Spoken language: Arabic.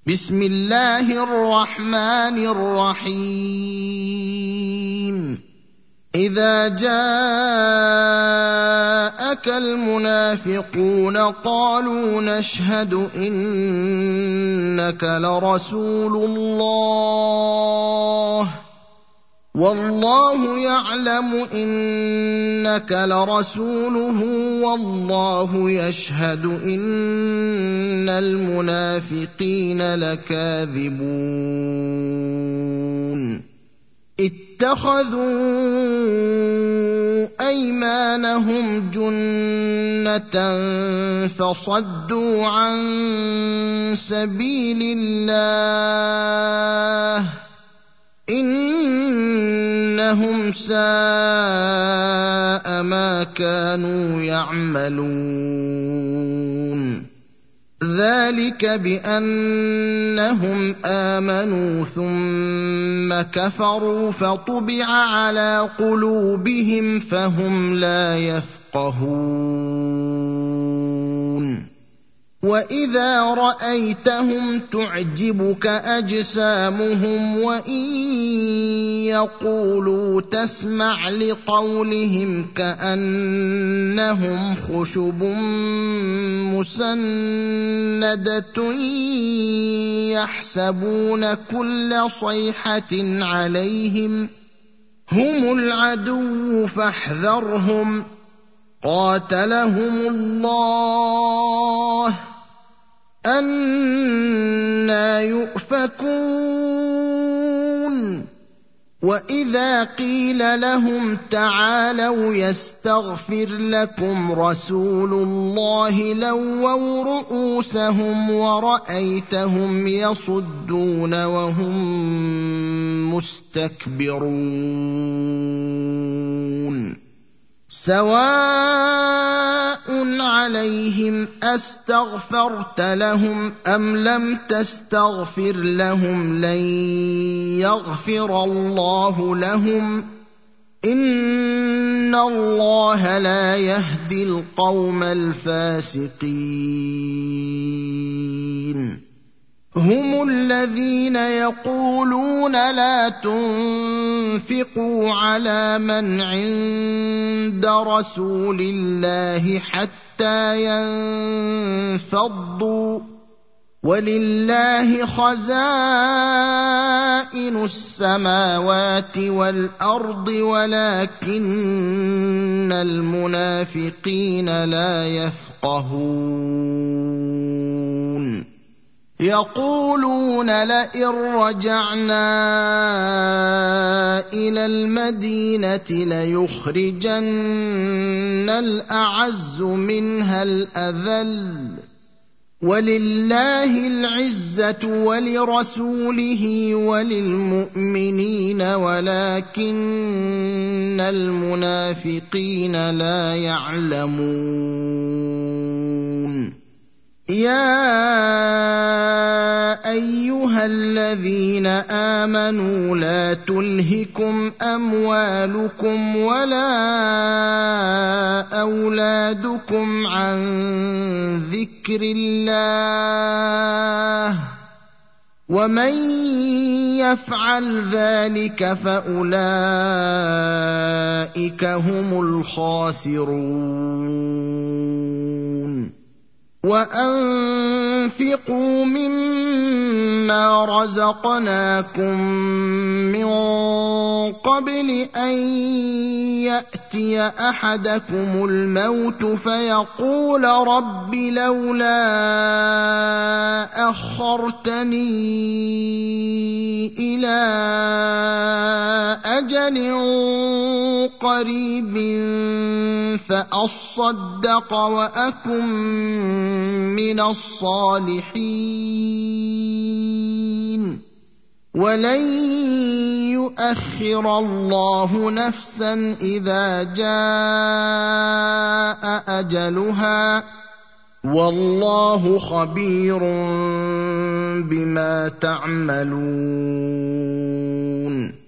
بسم الله الرحمن الرحيم إذا جاءك المنافقون قالوا نشهد إنك لرسول الله والله يعلم إنك لرسوله والله يشهد إن المنافقين لكاذبون اتخذوا أيمانهم جنة فصدوا عن سبيل الله إنهم ساء ما كانوا يعملون ذلك بأنهم آمنوا ثم كفروا فطبع على قلوبهم فهم لا يفقهون وإذا رأيتهم تعجبك أجسامهم وإن يقولوا تسمع لقولهم كأنهم خشب مسندة يحسبون كل صيحة عليهم هم العدو فاحذرهم قاتلهم الله أنى يؤفكون وإذا قيل لهم تعالوا يستغفر لكم رسول الله لووا رؤوسهم ورأيتهم يصدون وهم مستكبرون سواء عليهم أستغفرت لهم أم لم تستغفر لهم لن يغفر الله لهم إن الله لا يهدي القوم الفاسقين هم الذين يقولون لا تنفقوا على من عند رسول الله حتى ينفضوا ولله خزائن السماوات والأرض ولكن المنافقين لا يفقهون يقولون لئن رجعنا إلى المدينة ليخرجن الأعز منها الأذل ولله العزة ولرسوله وللمؤمنين ولكن المنافقين لا يعلمون يا أيها الذين آمنوا لا تلهكم أموالكم ولا أولادكم عن ذكر الله ومن يفعل ذلك فأولئك هم الخاسرون وأنفقوا مما رزقناكم من قبل أن يأتي أحدكم الموت فيقول رب لولا أخرتني إلى أجل قريب فأصدق وأكن من الصالحين ولن يؤخر الله نفسا إذا جاء أجلها والله خبير بما تعملون